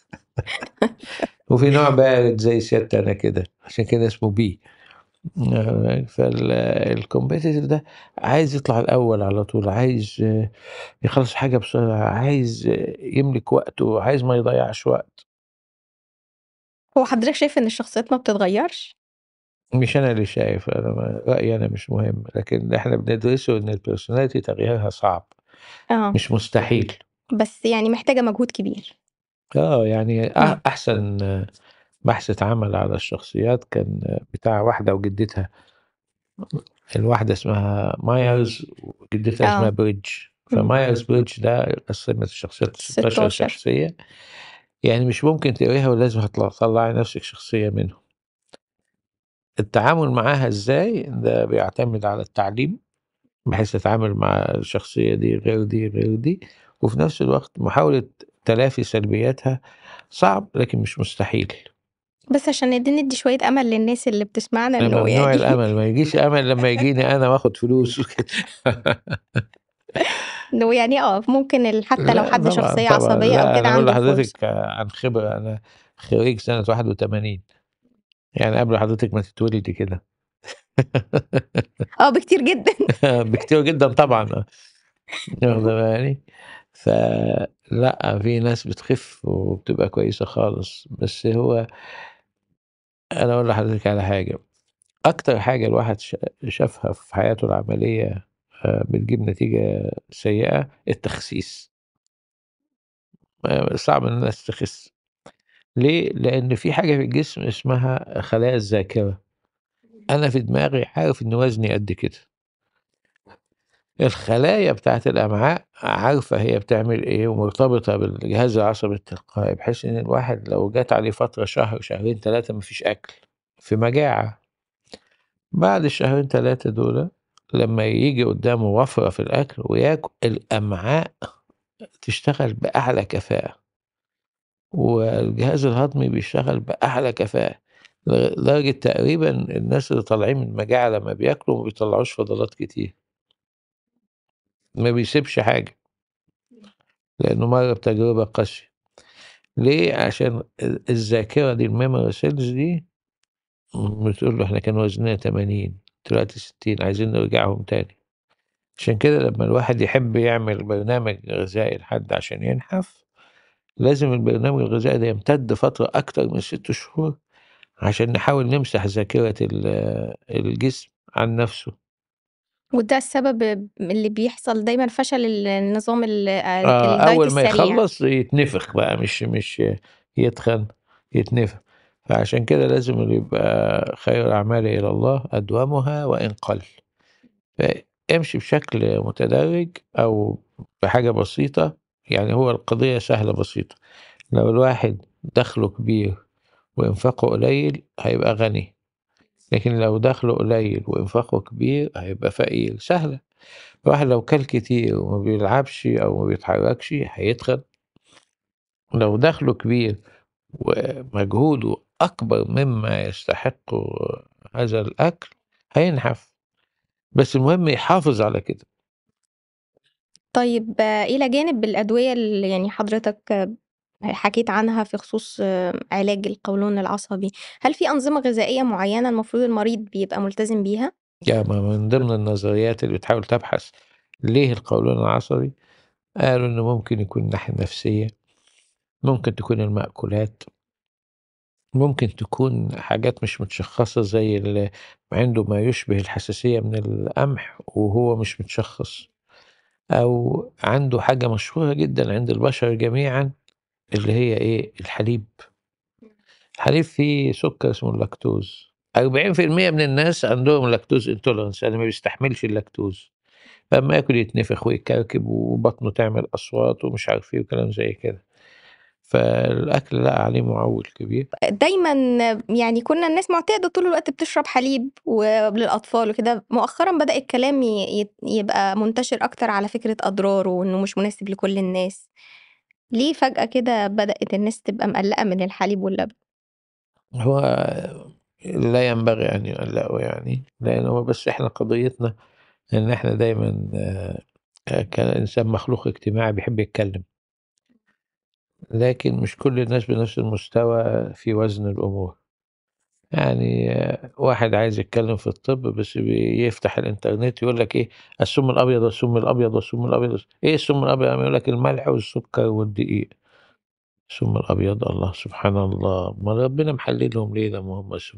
وفي نوع بارد زي سيادتي أنا كده، عشان كده اسمه B. آآ فال الcompetitive ده عايز يطلع الأول على طول، عايز يخلّص حاجة بسرعة، عايز يملك وقته، عايز ما يضيّعش وقت. هو حضرتك شايف إن الشخصيات ما بتتغيّرش؟ مش أنا اللي شايف، أنا ما رأيي أنا مش مهم، لكن اللي إحنا بندرسه إن الpersonality تغييرها صعب، آه. مش مستحيل. بس يعني محتاجة مجهود كبير. آه، يعني أ إمم. أحسن بحث اتعمل على الشخصيات كان بتاع واحدة وجدتها. الواحدة اسمها مايرز وجدتها اسمها آه. بريدج. إمم. فمايرز بريدج ده قسّمت الشخصيات لستاشر ستاشر. شخصية، يعني مش ممكن تقريها ولازم هتطل تطلّعي نفسِك شخصية منهم. التعامل معاها إزاي، ده بيعتمد على التعليم، بحيث تتعامل مع الشخصية دي غير دي غير دي، وفي نفس الوقت محاولة تلافي سلبياتها صعب لكن مش مستحيل. بس عشان ندّي ندّي شوية أمل للناس اللي بتسمعنا إنه ممنوع يعني الأمل، ما يجيش أمل لمّا يجيني أنا وآخد فلوس وكده. إنه يعني آه، ممكن ال حتى لو لأ حد طبعًا، شخصية طبعًا، عصبية أو لأ كده أنا أقول عنده فرصة. لحضرتك عن خبرة، أنا خريج سنة واحد وتمانين، يعني قبل حضرتك ما تتولدي كده. آه، بكتير جدًا. بكتير جدًا طبعًا آه، واخدة بالِك؟ فلأ، في ناس بتخف وبتبقى كويسة خالص، بس هو أنا أقول لحضرتك على حاجة، أكتر حاجة الواحد ش شافها في حياته العملية آآ بتجيب نتيجة سيئة، التخسيس. آآ صعب إن الناس تخس. ليه؟ لإن في حاجة في الجسم اسمها خلايا الذاكرة. أنا في دماغي عارف إن وزني قد كده. الخلايا بتاعة الأمعاء عارفة هي بتعمل إيه ومرتبطة بالجهاز العصبي التلقائي، بحيث إن الواحد لو جات عليه فترة شهر، شهرين، تلاتة ما فيش أكل، في مجاعة، بعد الشهرين تلاتة دُولة لمّا ييجي قدامه وفرة في الأكل وياكل، الأمعاء تشتغل بأعلى كفاءة، والجهاز الهضمي بيشتغل بأعلى كفاءة، ل لدرجة تقريبًا الناس اللي طالعين من المجاعة لمّا بياكلوا ما بيطلّعوش فضلات كتير، ما بيسيبش حاجة، لإنه مَر بتجربة قاسية. ليه؟ عشان ال الذاكرة دي الmemory cells دي بتقول له إحنا كان وزننا تمانين دلوقتي ستين، عايزين نرجعهم تاني. عشان كده لمّا الواحد يحب يعمل برنامج غذائي لحد عشان ينحف، لازم البرنامج الغذائي ده يمتد فترة أكتر من ست شهور، عشان نحاول نمسح ذاكرة ال الجسم عن نفسه. وده السبب اللي بيحصل دايمًا فشل ال النظام ال آآ آه، الdiet أول ما السريع. يخلّص يتنفخ بقى، مش مش يتخن، يتنفخ. فعشان كده لازم اللي يبقى خير الأعمال إلى الله أدومها وإن قل. فامشي بشكل متدرج أو بحاجة بسيطة. يعني هو القضية سهلة بسيطة. لو الواحد دخله كبير وإنفاقه قليل هيبقى غني، لكن لو دخله قليل وإنفاقه كبير هيبقى فقير. سهلة. الواحد لو كل كتير وما بيلعبش أو ما بيتحركش هيتخن. لو دخله كبير ومجهوده أكبر مما يستحق هذا الأكل هينحف. بس المهم يحافظ على كده. طيب آه، إلى جانب الأدوية اللي يعني حضرتك آه، حكيت عنها في خصوص آه، علاج القولون العصبي، هل في أنظمة غذائية معينة المفروض المريض بيبقى ملتزم بيها؟ يعني من ضمن النظريات اللي بتحاول تبحث ليه القولون العصبي، قالوا إنه ممكن يكون الناحية النفسية، ممكن تكون المأكولات، ممكن تكون حاجات مش متشخصة زي اللي عنده ما يشبه الحساسية من القمح وهو مش متشخص، أو عنده حاجة مشهورة جدا عند البشر جميعا اللي هي إيه؟ الحليب. الحليب فيه سكر اسمه اللاكتوز. أربعين في المية من الناس عندهم لاكتوز انتولرنس، يعني ما بيستحملش اللاكتوز، فأما ياكل يتنفخ ويكركب وبطنه تعمل أصوات ومش عارف إيه وكلام زي كده. فالأكل لأ عليه معول كبير. دايمًا يعني كنا الناس معتادة طول الوقت بتشرب حليب وللأطفال وكده، مؤخرًا بدأ الكلام ي يت يبقى منتشر أكتر على فكرة أضراره وإنه مش مناسب لكل الناس، ليه فجأة كده بدأت الناس تبقى مقلقة من الحليب واللبن؟ هو لا ينبغي أن يقلقوا يعني، لأن هو بس إحنا قضيتنا إن إحنا دايمًا آآ كإنسان مخلوق اجتماعي بيحب يتكلم، لكن مش كل الناس بنفس المستوى في وزن الأمور. يعني آه، واحد عايز يتكلم في الطب بس بيفتح الإنترنت يقول لك إيه، السم الأبيض والسم الأبيض والسم الأبيض، إيه السم الأبيض؟ يقول لك الملح والسكر والدقيق. السم الأبيض الله سبحان الله، ما ربنا محللهم ليه لما هم سم؟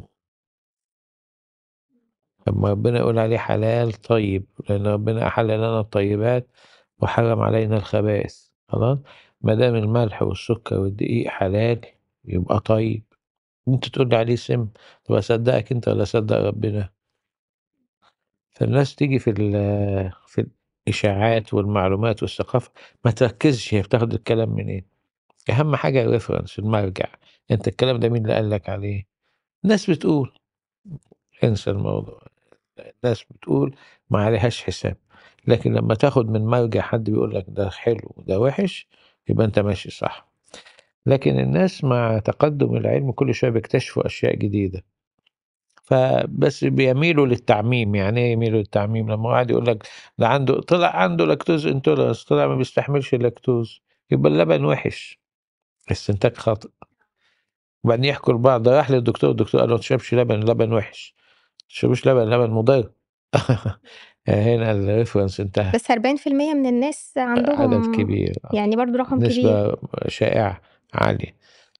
لما ربنا يقول عليه حلال طيب، لأن ربنا أحل لنا الطيبات وحرم علينا الخبائث. خلاص، ما دام الملح والسكر والدقيق حلال يبقى طيب. أنت تقول لي عليه سم، طب أصدقك أنت ولا أصدق ربنا؟ فالناس تيجي في ال في الإشاعات والمعلومات والثقافة ما تركزش هي بتاخد الكلام منين. أهم حاجة الreference المرجع. أنت الكلام ده مين اللي قال لك عليه؟ ناس بتقول، انسى الموضوع. الناس بتقول ما عليهاش حساب، لكن لما تاخد من مرجع حد بيقول لك ده حلو وده وحش يبقى أنت ماشي صح. لكن الناس مع تقدم العلم كل شوية بيكتشفوا أشياء جديدة، فبس بيميلوا للتعميم. يعني إيه يميلوا للتعميم؟ لما واحد يقول لك ده عنده طلع عنده لاكتوز انتولرانس، طلع ما بيستحملش اللاكتوز، يبقى اللبن وحش، استنتاج خاطئ. وبعدين يحكوا لبعض، ده راح للدكتور، الدكتور قال له ما تشربش لبن، اللبن وحش، ما تشربوش لبن، اللبن مضر. هنا الريفرنس انتهى. بس أربعين في المية من الناس عدد عندهم، كبير، يعني برضه رقم كبير. نسبة شائعة عالية.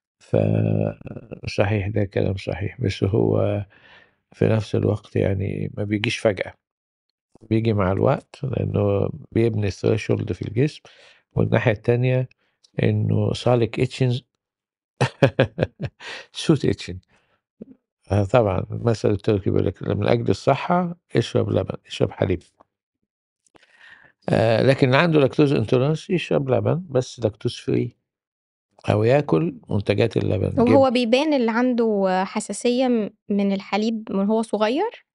فصحيح ده كلام صحيح، بس هو في نفس الوقت يعني ما بيجيش فجأة، بيجي مع الوقت لأنه بيبني threshold في الجسم. والناحية التانية إنه صالك itching suit itching. آه طبعا المثل التركي بيقول لك من أجل الصحة اشرب لبن، اشرب حليب. آه لكن اللي عنده لاكتوز انتولرانس يشرب لبن بس لاكتوز فري، أو ياكل منتجات اللبن، جبن. وهو بيبان اللي عنده حساسية م من الحليب من وهو صغير؟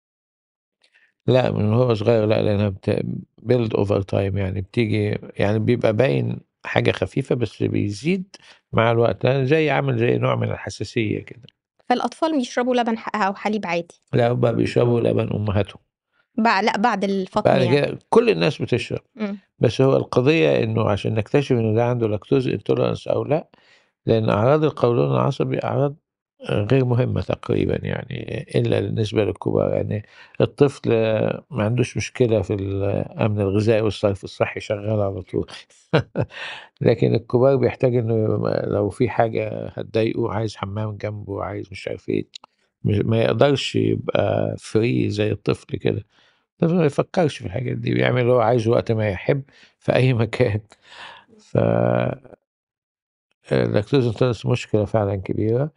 لأ من وهو صغير لأ، لأنها بت build over time، يعني بتيجي يعني بيبقى باين حاجة خفيفة بس بيزيد مع الوقت، لأن زي عامل زي نوع من الحساسية كده. فالأطفال بيشربوا لبن ح أو حليب عادي، لأ هُم بيشربوا لبن أمهاتهم. بع لأ بعد الفطم بعد يعني. كده كل الناس بتشرب، إمم. بس هو القضية إنه عشان نكتشف إن ده عنده لاكتوز intolerance أو لأ، لأن أعراض القولون العصبي أعراض غير مهمة تقريبًا يعني إلا بالنسبة للكبار. يعني الطفل ما عندوش مشكلة في الأمن الغذائي والصرف الصحي شغال على طول. لكن الكبار بيحتاج إنه لو في حاجة هتضايقه، عايز حمام جنبه، عايز مش عارف إيه، مش ما يقدرش يبقى free زي الطفل كده. الطفل ما يفكّرش في الحاجات دي، بيعمل اللي هو عايزه وقت ما يحب في أي مكان. ف اللاكتوز intolerance مشكلة فعلًا كبيرة.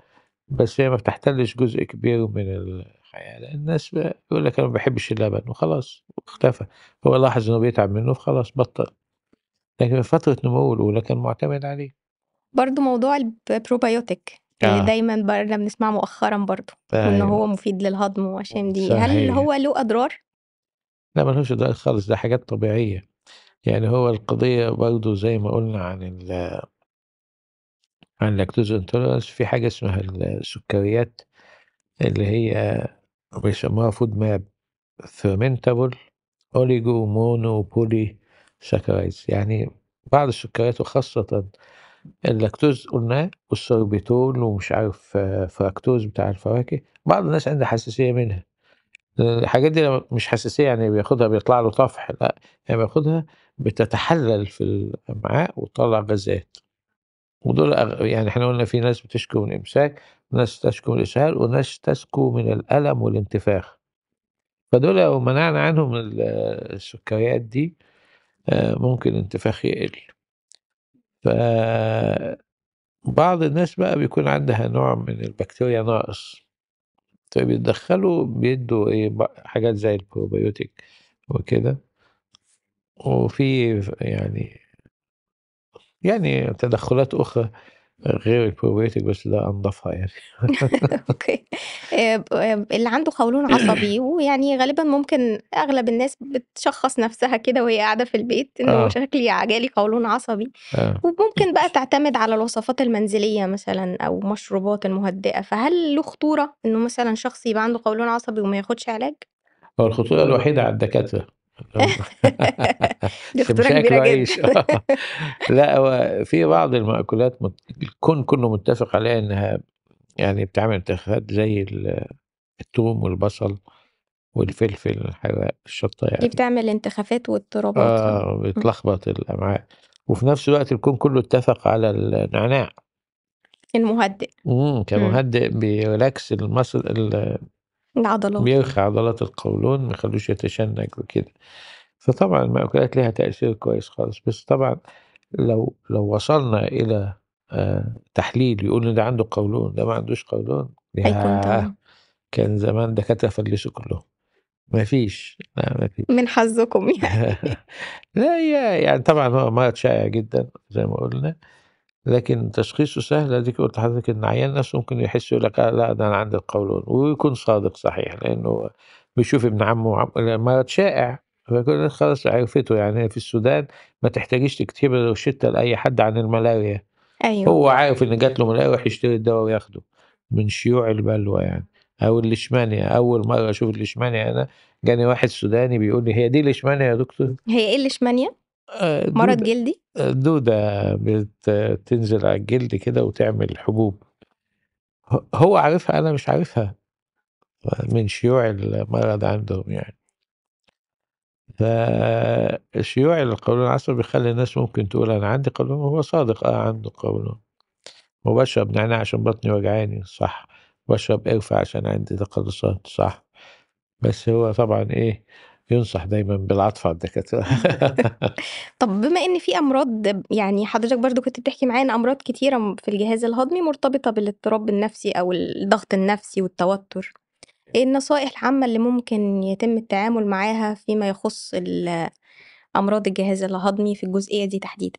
بس هي ما بتحتلش جزء كبير من الحياة، لأن الناس ب يقول لك أنا ما باحبش اللبن وخلاص واختفى، هو لاحظ إنه بيتعب منه فخلاص بطّل، لكن في فترة نموه الأولى كان معتمد عليه. برضه موضوع الب probiotic اللي آه، دايمًا بقينا بنسمعه مؤخرًا برضه، وإن أيوه، هو مفيد للهضم وعشان دي، هل صحيح. هو له أضرار؟ لا ما لهوش داعي خالص، ده حاجات طبيعية، يعني هو القضية برضه زي ما قُلنا عن ال عن اللاكتوز intolerance في حاجة اسمها السكريات اللي هي بيسموها food map fermentable oligo mono polysaccharides يعني بعض السكريات وخاصةً اللاكتوز قُلناه والسوربيتول ومش عارف فركتوز بتاع الفواكه، بعض الناس عندها حساسية منها. الحاجات دي لو مش حساسية يعني بياخدها بيطلع له طفح، لأ، يعني بياخدها بتتحلل في الأمعاء وتطلّع غازات، ودول أغ يعني إحنا قُلنا في ناس بتشكو من إمساك، وناس تشكو من الإسهال، وناس تشكو من الألم والانتفاخ، فدول لو منعنا عنهم ال السكريات دي آآ، ممكن الانتفاخ يقل. فبعض الناس بقى بيكون عندها نوع من البكتيريا ناقص، فبيتدخلوا بيدّوا إيه ب حاجات زي الprobiotic وكده. وفي ف يعني يعني تدخُّلات أخرى غير الprobiotic بس ده أنضفها يعني. أوكي. آآ ب آآ اللي عنده قولون عصبي ويعني غالبًا ممكن أغلب الناس بتشخّص نَفْسها كده وهي قاعدة في البيت إنه آه، شكلي ع جالي قولون عصبي، آه. وممكن بقى تعتمد على الوصفات المنزلية مثلًا أو مشروبات المهدئة، فهل له خطورة إنه مثلًا شخص يبقى عنده قولون عصبي وما ياخدش علاج؟ هو الخطورة الوحيدة على الدكاترة اللي هم دي عشان خطورة مش كبيرة هياكلوا جدًا. عيش آه. لأ، هو في بعض المأكولات مت الكون كُلّه متّفق عليها إنها يعني بتعمل انتفاخات زي ال التوم والبصل والفلفل الحراق، الشطة دي يعني. بتعمل انتخافات واضطرابات آه. آه، إمم. بتلخبط الأمعاء. وفي نفس الوقت الكون كُلّه اتّفق على النعناع. المهدئ. إمم، إمم. كمهدئ بيريلاكس المصل ال العضلات. بيرخي عضلات القولون ما يخلّوش يتشنّج وكده. فطبعًا المأكولات ليها تأثير كويس خالص، بس طبعًا لو لو وصلنا إلى آآ تحليل يقول إن ده عنده قولون، ده ما عندوش قولون، هيكون ياه! تمام. كان زمان الدكاترة فلّسوا كلّهم. ما فيش، لا ما فيش. من حظكم يعني. لا هي يعني طبعًا هو مرض شائع جدًا زي ما قُلنا. لكن تشخيصه سهل، أديكِ قُلت لحضرتِك إن العيان نفسه ممكن يحس يقول لك آه لأ ده أنا عندي القولون، ويكون صادق صحيح، لإنه بيشوف ابن عمه وعم مرض شائع، فكل الناس خلاص عرفته، يعني في السودان ما تحتاجيش تكتبي روشتة لأي حد عن الملاريا، أيوه. هو عارف إن جات له ملاريا يروح يشتري الدوا وياخده، من شيوع البلوى يعني. أو الليشمانيا، أول مرة أشوف الليشمانيا أنا جاني واحد سوداني بيقول لي: "هي دي الليشمانيا يا دكتور؟" هي إيه الإشمانيا؟ آآ مرض دودة جلدي؟ دودة بت تنزل على الجلد كده وتعمل حبوب. ه هو عارفها أنا مش عارفها، من شيوع المرض عندهم يعني. فشيوع القولون العصبي بيخلّي الناس ممكن تقول أنا عندي قولون وهو صادق آه عنده قولون، وباشرب نعناع عشان بطني وجعاني صح، باشرب قرفة عشان عندي تقلصات صح، بس هو طبعًا إيه، يُنصح دايمًا بالعطف على الدكاترة. طب بما إن في أمراض يعني حضرتك برضه كنت بتحكي معايا إن أمراض كتيرة م في الجهاز الهضمي مرتبطة بالاضطراب النفسي أو الضغط النفسي والتوتر، إيه النصائح العامة اللي ممكن يتم التعامل معاها فيما يخص ال أمراض الجهاز الهضمي في الجزئية دي تحديدًا؟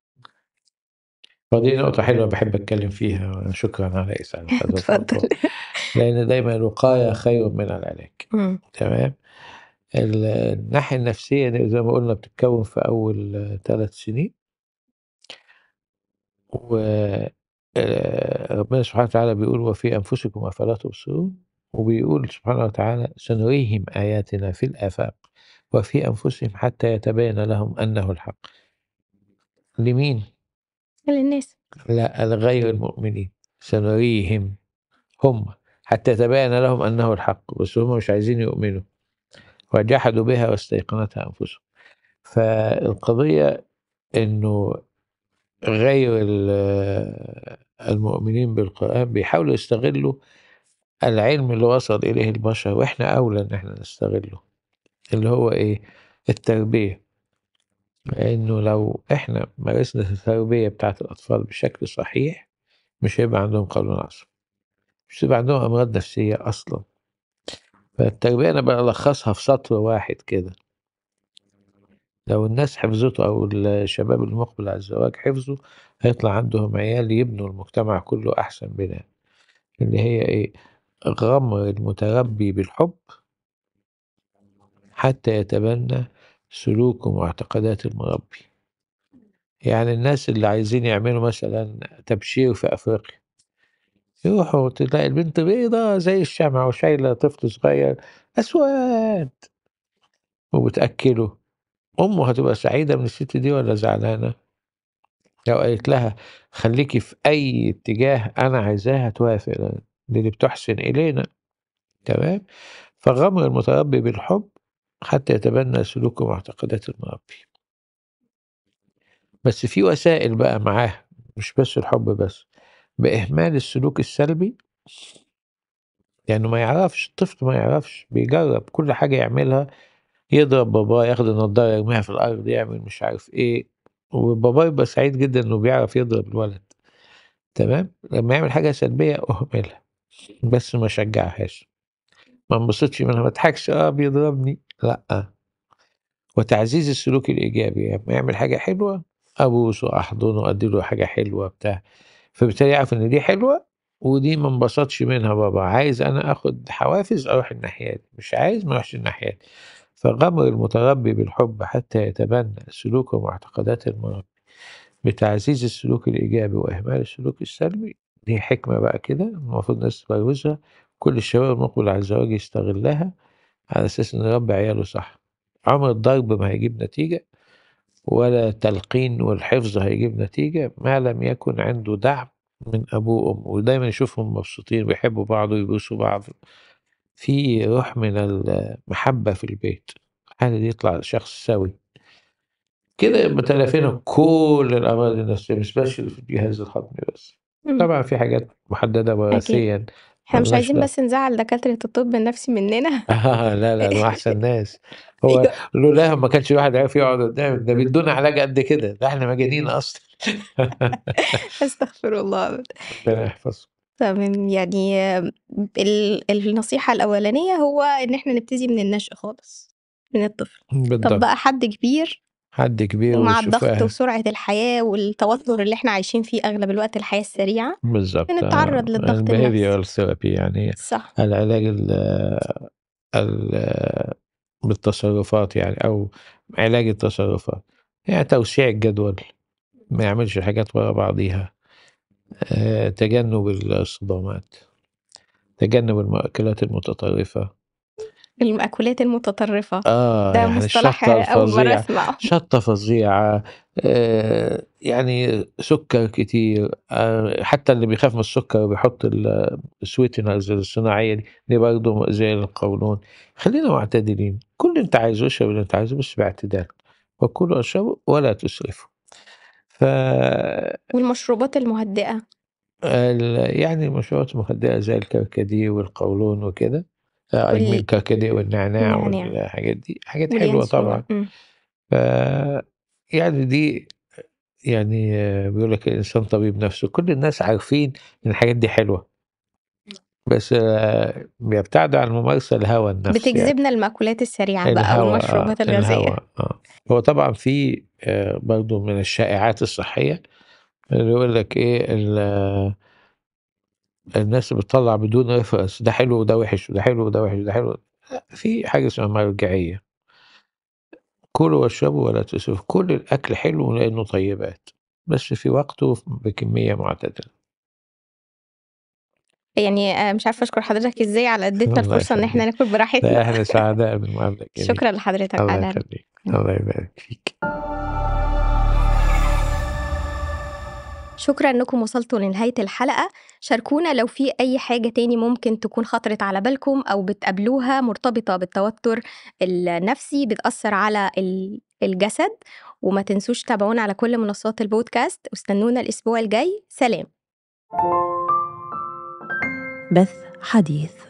ودي نقطة حلوة باحب أتكلم فيها، شكرًا على إسعاد هذا اتفضل. الموضوع. لأن دايمًا الوقاية خير من العلاج، إمم. تمام؟ ال الناحية النفسية دي زي ما قُلنا بتتكوّن في أول ثلاث سنين، و آآ ربنا سبحانه وتعالى بيقول: "وفي أنفسكم أفلا تبصرون." وبيقول سبحانه وتعالى: "سنريهم آياتنا في الآفاق وفي أنفسهم حتى يتبين لهم أنه الحق." لمين؟ للناس. لأ لغير المؤمنين، سنريهم هم حتى يتبين لهم أنه الحق، بس هم مش عايزين يؤمنوا، وجحدوا بها واستيقنتها أنفسهم. فالقضية إنه غير ال المؤمنين بالقرآن بيحاولوا يستغلّوا العلم اللي وصل إليه البشر وإحنا أولى إن إحنا نستغلّه، اللي هو إيه، التربية، لإنه لو إحنا مارسنا التربية بتاعة الأطفال بشكل صحيح مش هيبقى عندهم قولون عصبي. مش بيبقى عندهم أمراض نفسية أصلًا. فالتربية أنا بالخصها في سطر واحد كده، لو الناس حفظته أو الشباب المقبل على الزواج حفظوا، هيطلع عندهم عيال يبنوا المجتمع كله أحسن بناء، اللي هي إيه، غمر المتربي بالحب حتى يتبنى سلوك ومعتقدات المربي. يعني الناس اللي عايزين يعملوا مثلًا تبشير في أفريقيا، يروحوا تلاقي البنت بيضا زي الشمع وشايلة طفل صغير أسود وبتأكله، أمه هتبقى سعيدة من الست دي والّا زعلانة؟ لو قالت لها خليكِ في أي اتجاه أنا عايزاه هتوافق، لأن دي اللي بتحسن إلينا، تمام؟ فغمر المتربي بالحب حتى يتبنى سلوك ومعتقدات المربي. بس في وسائل بقى معاه، مش بس الحب بس، بإهمال السلوك السلبي، لأنه ما يعرفش، الطفل ما يعرفش، بيجرب كل حاجة يعملها، يضرب باباه، ياخد النضارة يرميها في الأرض، يعمل مش عارف إيه، وباباه يبقى سعيد جدًا إنه بيعرف يضرب الولد، تمام؟ لمّا يعمل حاجة سلبية أهملها، بس ما أشجعهاش، ما انبسطش منها، ما اضحكش آه بيضربني، لأ. وتعزيز السلوك الإيجابي، لمّا يعمل حاجة حلوة أبوسه، أحضنه، أدّي له حاجة حلوة بتاع، فبالتالي يعرف إن دي حلوة ودي ما انبسطش منها بابا، عايز أنا آخد حوافز أروح الناحية دي، مش عايز ما أروحش الناحية دي. فغمر المتربي بالحب حتى يتبنى سلوك ومعتقدات المربي بتعزيز السلوك الإيجابي وإهمال السلوك السلبي، دي حكمة بقى كده المفروض الناس تبروزها، كل الشباب المقبل على الزواج يستغلها على أساس إنه يربي عياله صح. عمر الضرب ما هيجيب نتيجة، ولا التلقين والحفظ هيجيب نتيجة ما لم يكن عنده دعم من أبوه وأمه، ودايما يشوفهم مبسوطين بيحبوا بعض ويبوسوا بعض، في روح من المحبة في البيت، الحالة دي يطلع شخص سوي كده، يبقى تلافينا كل الأمراض النفسية مش بس اللي في الجهاز الهضمي بس. إمم، طبعا في حاجات محددة أكيد. وراثيا إحنا مش ملناش عايزين دعوة. بس نزعّل دكاترة الطب النفسي مننا. آه لا لا دول أحسن ناس، هو أيوه. لولاهم ما كانش الواحد عارف يقعد قدام، ده بيدونا علاج قد كده، ده إحنا مجانين أصلا. أستغفر الله. ربنا يحفظه. تمام، يعني ال النصيحة الأولانية هو إن إحنا نبتدي من النشء خالص، من الطفل. طب بقى بالضبط، حد كبير حد كبير ومع ويشوف الضغط أهل وسرعة الحياة والتوتر اللي إحنا عايشين فيه أغلب الوقت، الحياة السريعة، بالضبط آه، بنتعرّض للضغط النفسي. الbehavioral therapy يعني صح. العلاج ال ال بالتصرفات يعني أو علاج التصرفات، يعني توسيع الجدول، ما يعملش حاجات ورا بعضيها، آآ تجنب الصدامات، تجنب المأكولات المتطرفة. المأكولات المتطرفة، آه، ده يعني مصطلح الشطة أول مرّة الفظيعة، أسمعه. شطة فظيعة، آآ، يعني سُكّر كتير، آآ، حتى اللي بيخاف من السُكّر وبيحط ال الsweeteners الصناعية دي، دي برضه مؤذية للقولون. خلّينا معتدلين، كُل اللي أنت عايزه، اشرب اللي أنت عايزه بس باعتدال، وكلوا واشربوا ولا تسرفوا. ف والمشروبات المهدئة، ال يعني المشروبات المخدرة زي الكركديه والقولون وكده، آه I mean وال الكركديه والنعناع النعناع والحاجات دي، حاجات حلوة واليانسون. طبعًا. إمم. ف يعني دي يعني بيقول لك الإنسان طبيب نفسه، كل الناس عارفين إن الحاجات دي حلوة، بس بيبتعدوا عن الممارسة الهوى النفس يعني، بتجذبنا المأكولات السريعة بقى الهوى آه، والمشروبات الغازية. الهوى آه. هو طبعًا في آآ برضه من الشائعات الصحية اللي يقول لك إيه ال الناس بتطلّع بدون reference ده حلو وده وِحِش، وده حلو وده وِحِش، وده حلو، لأ في حاجة اسمها مرجعية، كلوا واشربوا ولا تسرفوا، كل الأكل حلو لإنه طيبات، بس في وقته بكمية معتدلة. يعني آآ مش عارفة أشكر حضرتك إزاي على اديتنا الله الفرصة إن إحنا يخلّيك، ناكل براحتنا. لا إحنا سعداء بالمقابلة الجميلة، شكرًا لحضرتك الله على ال يخلّيك، إمم. الله يبارك فيك. شكرًا إنكم وصلتوا لنهاية الحلقة، شاركونا لو في أي حاجة تاني ممكن تكون خطرت على بالكم أو بتقابلوها مرتبطة بالتوتر النفسي بتأثّر على ال الجسد، وما تنسوش تتابعونا على كل منصات البودكاست، واستنونا الأسبوع الجاي، سلام. بث حديث.